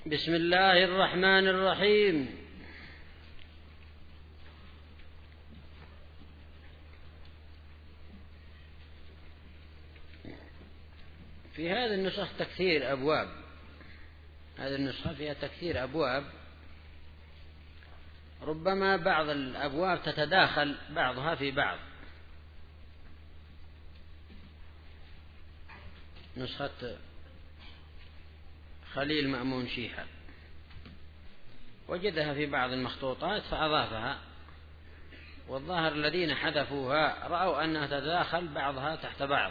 بسم الله الرحمن الرحيم. في هذه النسخ تكثير أبواب، هذه النسخة فيها تكثير أبواب، ربما بعض الأبواب تتداخل بعضها في بعض. نسخة خليل مأمون شيحة وجدها في بعض المخطوطات فأضافها، والظاهر الذين حذفوها رأوا أنها تتداخل بعضها تحت بعض.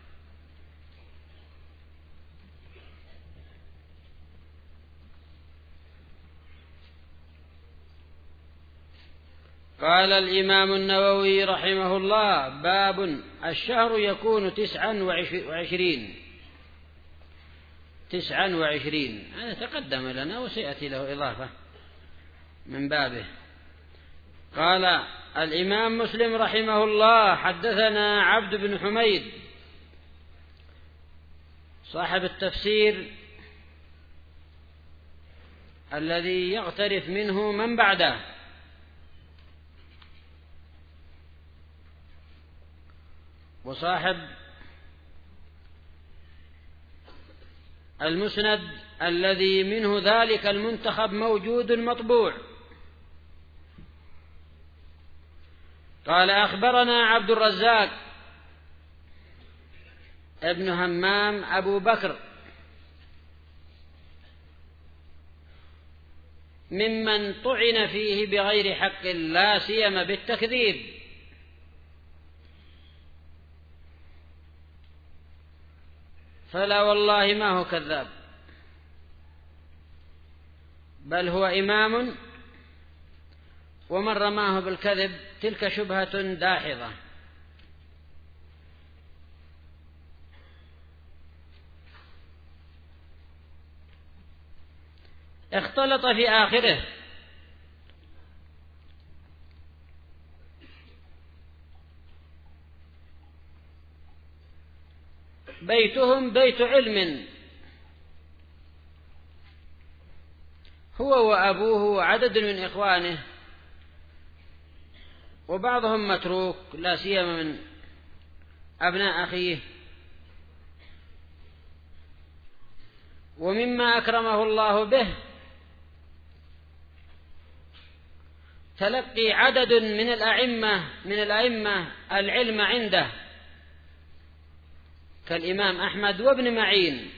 قال الإمام النووي رحمه الله: باب الشهر يكون 29. هذا تقدم لنا وسيأتي له إضافة من بابه. قال الإمام مسلم رحمه الله: حدثنا عبد بن حميد صاحب التفسير الذي يغترف منه من بعده، وصاحب المسند الذي منه ذلك المنتخب موجود مطبوع. قال أخبرنا عبد الرزاق ابن همام أبو بكر ممن طعن فيه بغير حق لا سيما بالتكذيب، فلا والله ما هو كذاب، بل هو إمام، ومن رماه بالكذب تلك شبهة داحضة. اختلط في آخره بيتهم بيت علم، هو وأبوه وعدد من إخوانه، وبعضهم متروك لا سيما من أبناء أخيه. ومما أكرمه الله به تلقي عدد من الأئمة العلم عنده كالإمام أحمد وابن معين.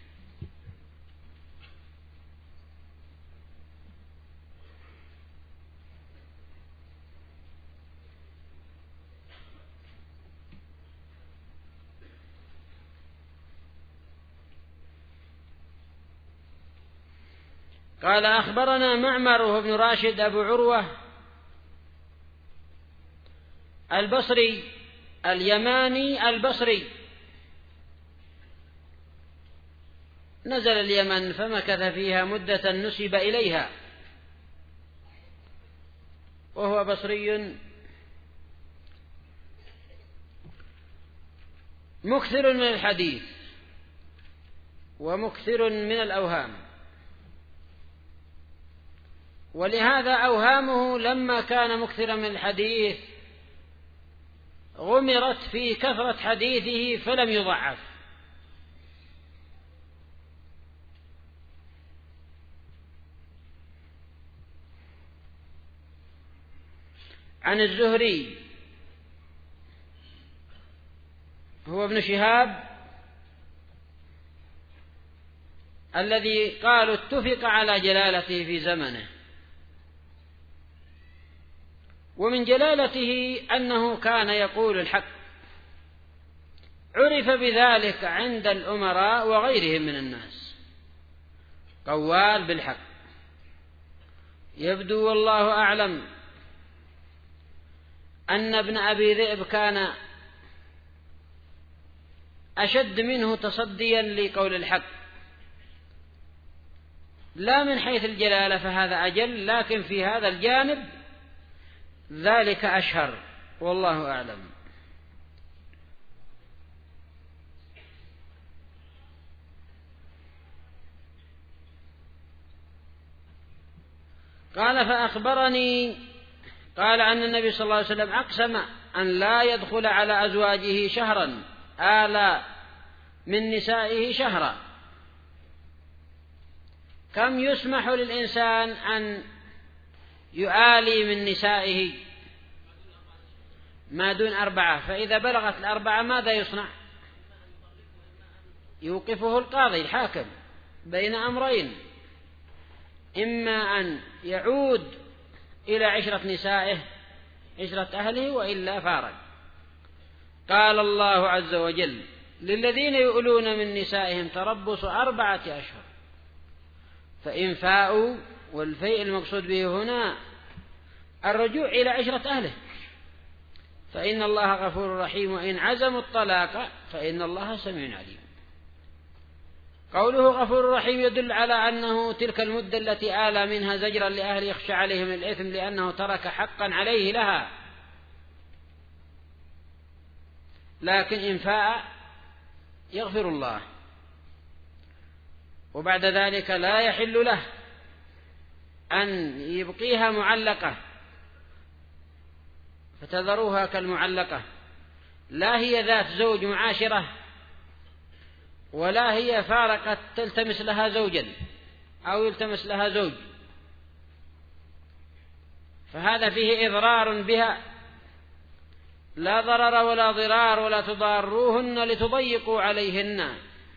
قال أخبرنا معمر بن راشد أبو عروة البصري اليماني البصري، نزل اليمن فمكث فيها مدة نسب إليها، وهو بصري مكثر من الحديث ومكثر من الأوهام، ولهذا أوهامه لما كان مكثرا من الحديث غمرت في كثرة حديثه فلم يضعف. عن الزهري هو ابن شهاب الذي قالوا اتفق على جلالته في زمنه، ومن جلالته أنه كان يقول الحق، عرف بذلك عند الأمراء وغيرهم من الناس، قوال بالحق. يبدو والله أعلم أن ابن أبي ذئب كان أشد منه تصديا لقول الحق، لا من حيث الجلالة فهذا أجل، لكن في هذا الجانب ذلك أشهر، والله أعلم. قال فأخبرني قال أن النبي صلى الله عليه وسلم أقسم أن لا يدخل على أزواجه شهرا آل من نسائه شهرا. كم يسمح للإنسان أن يآلي من نسائه؟ ما دون 4. فإذا بلغت 4 ماذا يصنع؟ يوقفه القاضي الحاكم بين أمرين: إما أن يعود إلى عشرة نسائه، عشرة أهله، وإلا فارق. قال الله عز وجل: للذين يؤلون من نسائهم تربص 4 أشهر، فإن فاءوا، والفيء المقصود به هنا الرجوع إلى عشرة أهله، فإن الله غفور رحيم، وإن عزموا الطلاق فإن الله سميع عليم. قوله غفور رحيم يدل على أنه تلك المدة التي آلى منها زجرا لأهل يخشى عليهم الإثم لأنه ترك حقا عليه لها، لكن إن فاء يغفر الله، وبعد ذلك لا يحل له أن يبقيها معلقة فتذروها كالمعلقة، لا هي ذات زوج معاشرة ولا هي فارقت تلتمس لها زوجا أو يلتمس لها زوج، فهذا فيه إضرار بها، لا ضرر ولا ضرار، ولا تضاروهن لتضيقوا عليهن.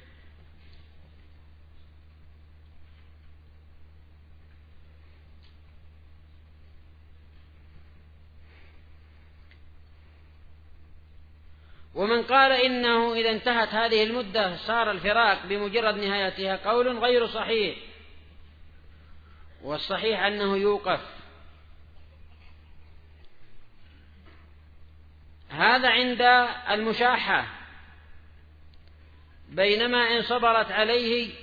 ومن قال إنه إذا انتهت هذه المدة صار الفراق بمجرد نهايتها قول غير صحيح، والصحيح أنه يوقف. هذا عند المشاحة، بينما إن صبرت عليه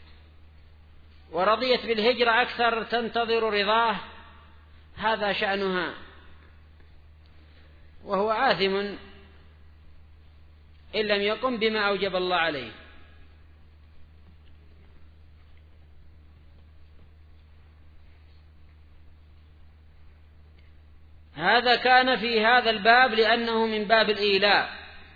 ورضيت بالهجرة أكثر تنتظر رضاه هذا شأنها، وهو آثم إن لم يقم بما أوجب الله عليه. هذا كان في هذا الباب لأنه من باب الإيلاء.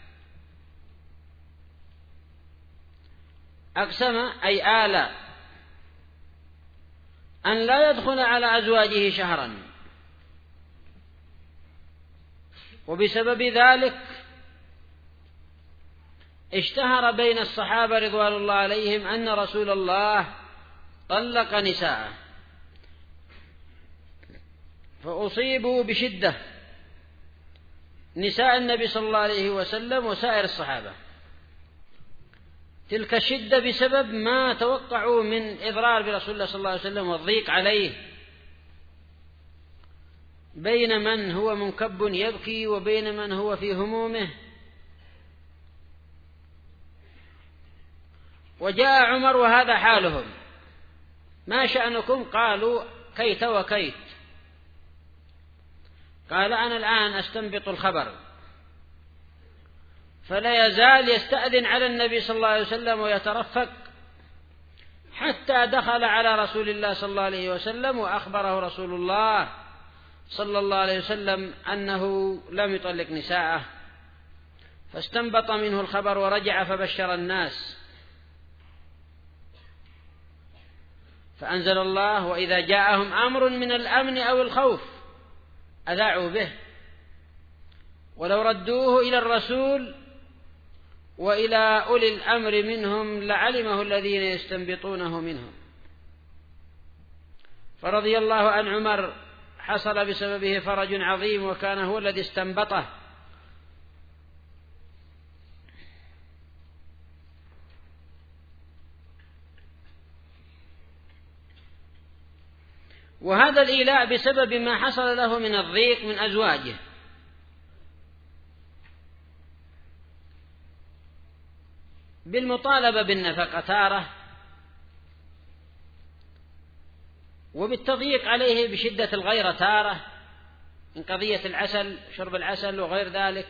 أقسم أي آلى أن لا يدخل على أزواجه شهرا، وبسبب ذلك اشتهر بين الصحابة رضوان الله عليهم أن رسول الله طلق نساءه، فأصيبوا بشدة نساء النبي صلى الله عليه وسلم وسائر الصحابة. تلك الشدة بسبب ما توقعوا من إضرار برسول الله صلى الله عليه وسلم والضيق عليه، بين من هو منكب يبكي وبين من هو في همومه. وجاء عمر وهذا حالهم: ما شأنكم؟ قالوا كيت وكيت. قال أنا الآن أستنبط الخبر، فلا يزال يستأذن على النبي صلى الله عليه وسلم ويترفق حتى دخل على رسول الله صلى الله عليه وسلم وأخبره رسول الله صلى الله عليه وسلم أنه لم يطلق نساءه، فاستنبط منه الخبر ورجع فبشر الناس، فأنزل الله: وإذا جاءهم أمر من الأمن أو الخوف أذاعوا به، ولو ردوه إلى الرسول وإلى أولي الأمر منهم لعلمه الذين يستنبطونه منهم. فرضي الله عن عمر، حصل بسببه فرج عظيم، وكان هو الذي استنبطه. وهذا الإيلاء بسبب ما حصل له من الضيق من أزواجه، بالمطالبة بالنفقة تارة، وبالتضييق عليه بشدة الغيرة تارة، من قضية العسل، شرب العسل وغير ذلك،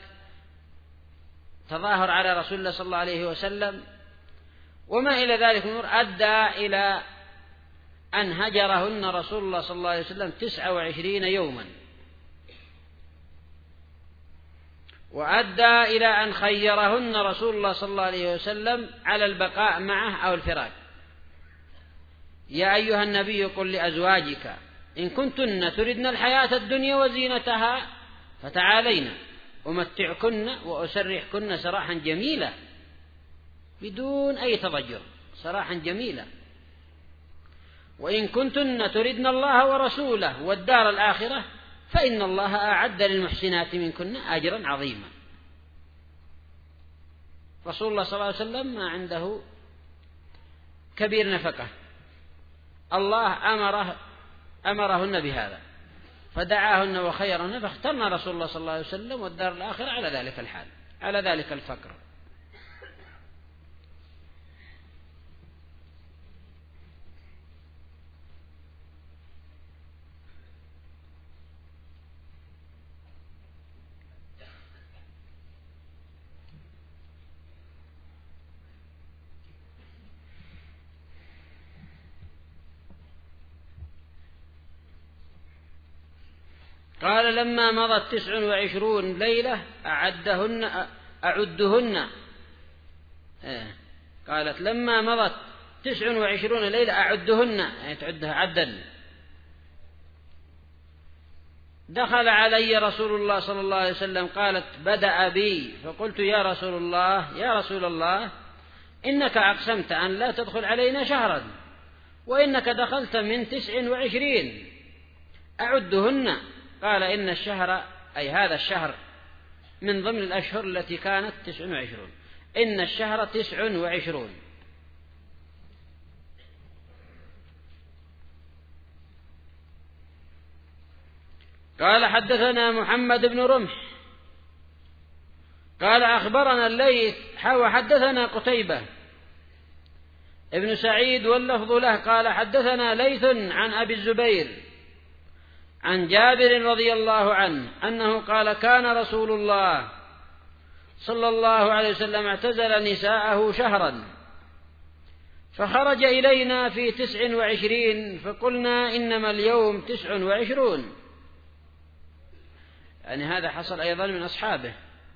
تظاهر على رسول الله صلى الله عليه وسلم، وما إلى ذلك من أمور أدى إلى أن هجرهن رسول الله صلى الله عليه وسلم 29 يوما، وأدى إلى أن خيرهن رسول الله صلى الله عليه وسلم على البقاء معه أو الفراق. يا أيها النبي قل لأزواجك إن كنتن تردن الحياة الدنيا وزينتها فتعالين أمتعكن وأسرحكن سراحا جميلا، بدون أي تضجر، سراحا جميلا. وإن كنتن تردن الله ورسوله والدار الآخرة فإن الله أعد للمحسنات منكن أجرا عظيما. رسول الله صلى الله عليه وسلم ما عنده كبير نفقة، الله أمرهن بهذا فدعاهن وخيرهن، فاخترنا رسول الله صلى الله عليه وسلم والدار الآخرة على ذلك الحال، على ذلك الفقر. قال لما مضت 29 ليلة أعدهن. قالت لما مضت 29 ليلة أعدهن، يعني تعدها عدا. دخل علي رسول الله صلى الله عليه وسلم، قالت بدأ بي، فقلت يا رسول الله إنك أقسمت أن لا تدخل علينا شهرا، وإنك دخلت من 29، أعدهن. قال إن الشهر، أي هذا الشهر، من ضمن الأشهر التي كانت 29، إن الشهر 29. قال حدثنا محمد بن رمح قال أخبرنا الليث وحدثنا قتيبة ابن سعيد واللفظ له قال حدثنا ليث عن أبي الزبير عن جابر رضي الله عنه أنه قال كان رسول الله صلى الله عليه وسلم اعتزل نساءه شهرا، فخرج إلينا في 29، فقلنا إنما اليوم 29، يعني هذا حصل أيضا من أصحابه.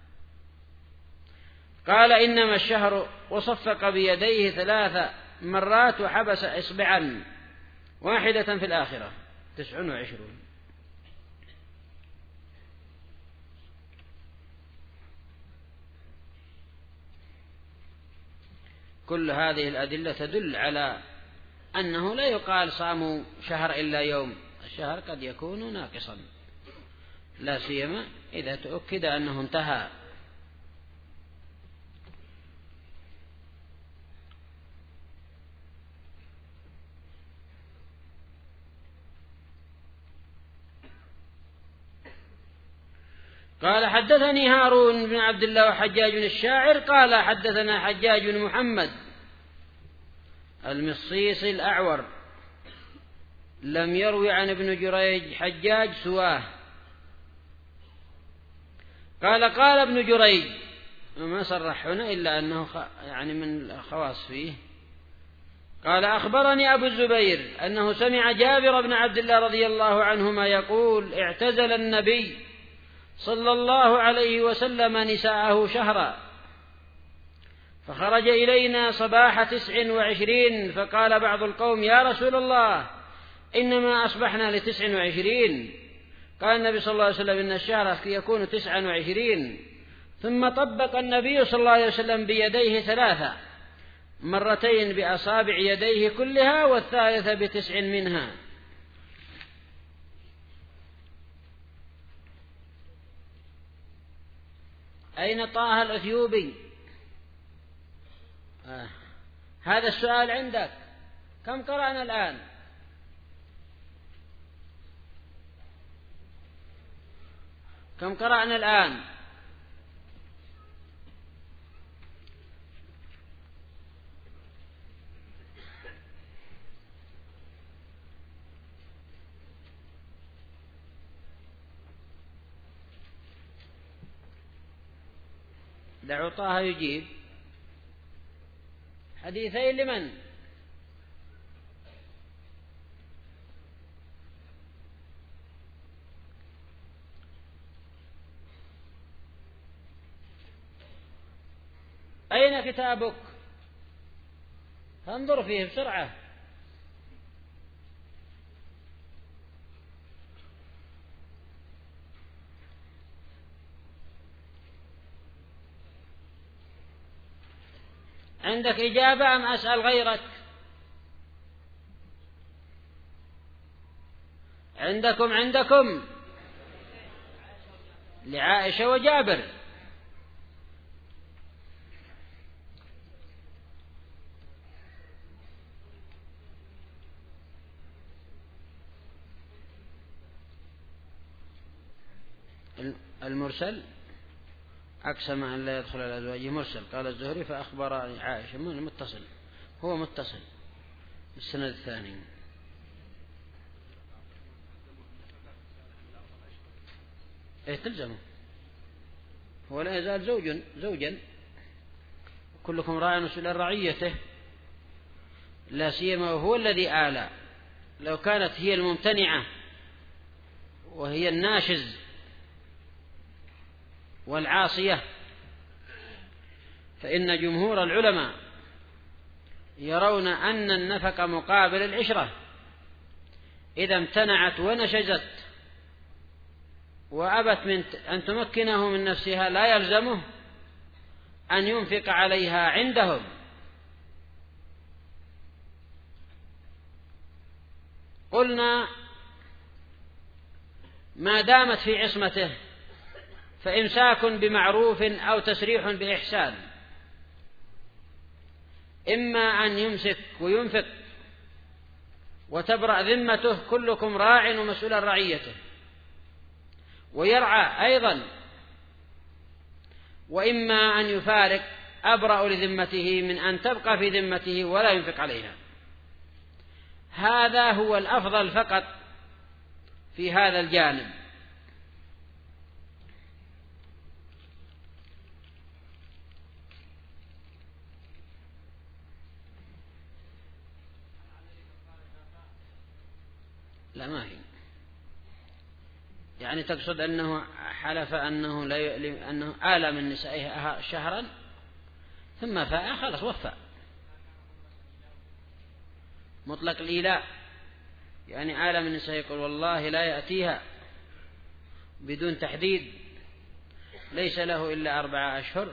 قال إنما الشهر، وصفق بيديه 3 مرات وحبس إصبعا واحدة في الآخرة، 29. كل هذه الأدلة تدل على أنه لا يقال صاموا شهر إلا يوم، الشهر قد يكون ناقصا، لا سيما إذا تؤكد أنه انتهى. قال حدثني هارون بن عبد الله وحجاج بن الشاعر قال حدثنا حجاج بن محمد المصيصي الأعور، لم يروي عن ابن جريج حجاج سواه. قال ابن جريج، ما صرح هنا إلا أنه يعني من الخواص فيه. قال أخبرني أبو الزبير أنه سمع جابر بن عبد الله رضي الله عنهما يقول اعتزل النبي صلى الله عليه وسلم نساءه شهرا، فخرج إلينا صباح 29، فقال بعض القوم يا رسول الله إنما أصبحنا ل29. قال النبي صلى الله عليه وسلم إن الشهر يكون 29. ثم طبق النبي صلى الله عليه وسلم بيديه 3 مرتين بأصابع يديه كلها، والثالثة ب9 منها. أين طه الأثيوبي؟ هذا السؤال عندك. كم قرأنا الآن؟ كم قرأنا الآن؟ دعوا طه يجيب. حديثين لمن؟ أين كتابك؟ فانظر فيه بسرعة. عندك إجابة أم أسأل غيرك؟ عندكم لعائشة وجابر. المرسل أقسم أن لا يدخل على أزواجه مرسل، قال الزهري فأخبر عائشة. من متصل؟ هو متصل السند الثاني. تلزمه، هو لا يزال زوجا، كلكم راع مسؤول عن رعيته، لا سيما وهو الذي آلى. لو كانت هي الممتنعة وهي الناشز والعاصية فإن جمهور العلماء يرون أن النفقة مقابل العشرة. إذا امتنعت ونشزت وأبت من أن تمكنه من نفسها لا يلزمه أن ينفق عليها عندهم. قلنا ما دامت في عصمته فإمساك بمعروف أو تسريح بإحسان، إما أن يمسك وينفق وتبرأ ذمته، كلكم راع ومسؤول عن رعيته، ويرعى أيضا، وإما أن يفارق أبرأ لذمته من أن تبقى في ذمته ولا ينفق عليها. هذا هو الأفضل فقط في هذا الجانب. لا ما هي، يعني تقصد أنه حلف أنه لا أنه آلى من نسائه شهرا ثم فاء خلص وفى. مطلق الإيلاء يعني آلى من نسائه يقول والله لا يأتيها بدون تحديد، ليس له إلا 4 أشهر،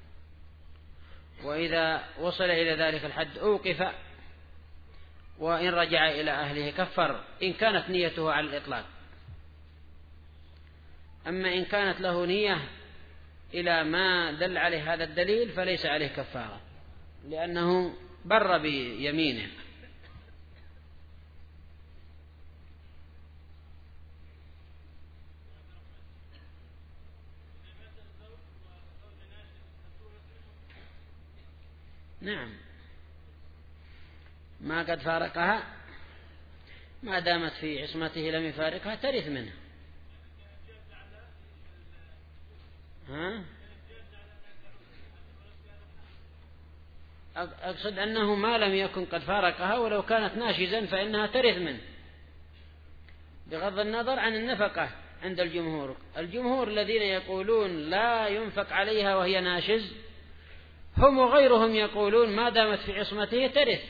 وإذا وصل إلى ذلك الحد أوقف، وإن رجع إلى أهله كفر إن كانت نيته على الإطلاق. أما إن كانت له نية إلى ما دل عليه هذا الدليل فليس عليه كفارة، لأنه بر بيمينه. نعم، ما قد فارقها ما دامت في عصمته لم يفارقها ترث منه. أقصد أنه ما لم يكن قد فارقها ولو كانت ناشزا فإنها ترث منه، بغض النظر عن النفقة. عند الجمهور الذين يقولون لا ينفق عليها وهي ناشز، هم وغيرهم يقولون ما دامت في عصمته ترث.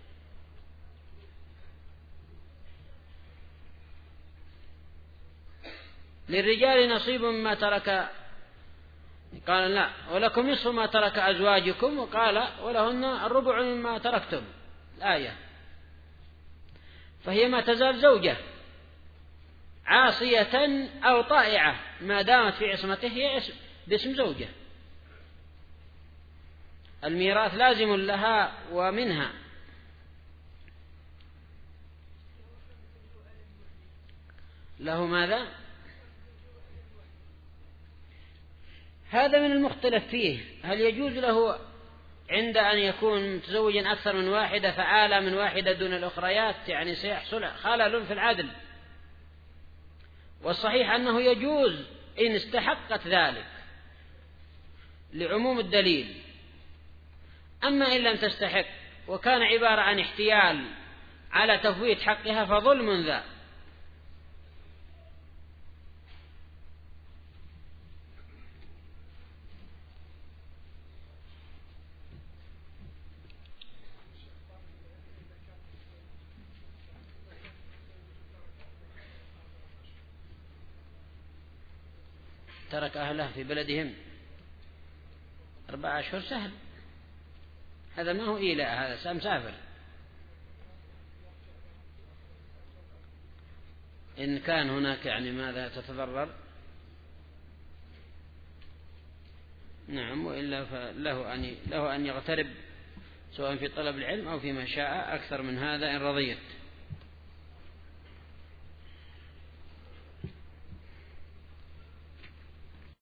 للرجال نصيب مما ترك، قال لا ولكم نصف ما ترك أزواجكم، وقال ولهن الربع مما تركتم الآية. فهي ما تزال زوجة عاصية أو طائعة ما دامت في عصمته هي باسم زوجة. الميراث لازم لها ومنها. له ماذا؟ هذا من المختلف فيه، هل يجوز له عند أن يكون متزوجا أكثر من واحدة فآلى من واحدة دون الأخريات، يعني سيحصل خلل في العدل. والصحيح أنه يجوز إن استحقت ذلك لعموم الدليل. أما إن لم تستحق وكان عبارة عن احتيال على تفويت حقها فظلم ذا. ترك أهله في بلدهم 4 أشهر سهل، هذا ما هو إيلاء، هذا سأمسافر. إن كان هناك يعني ماذا تتضرر نعم، وإلا فله أن يغترب سواء في طلب العلم أو فيما شاء أكثر من هذا إن رضيت.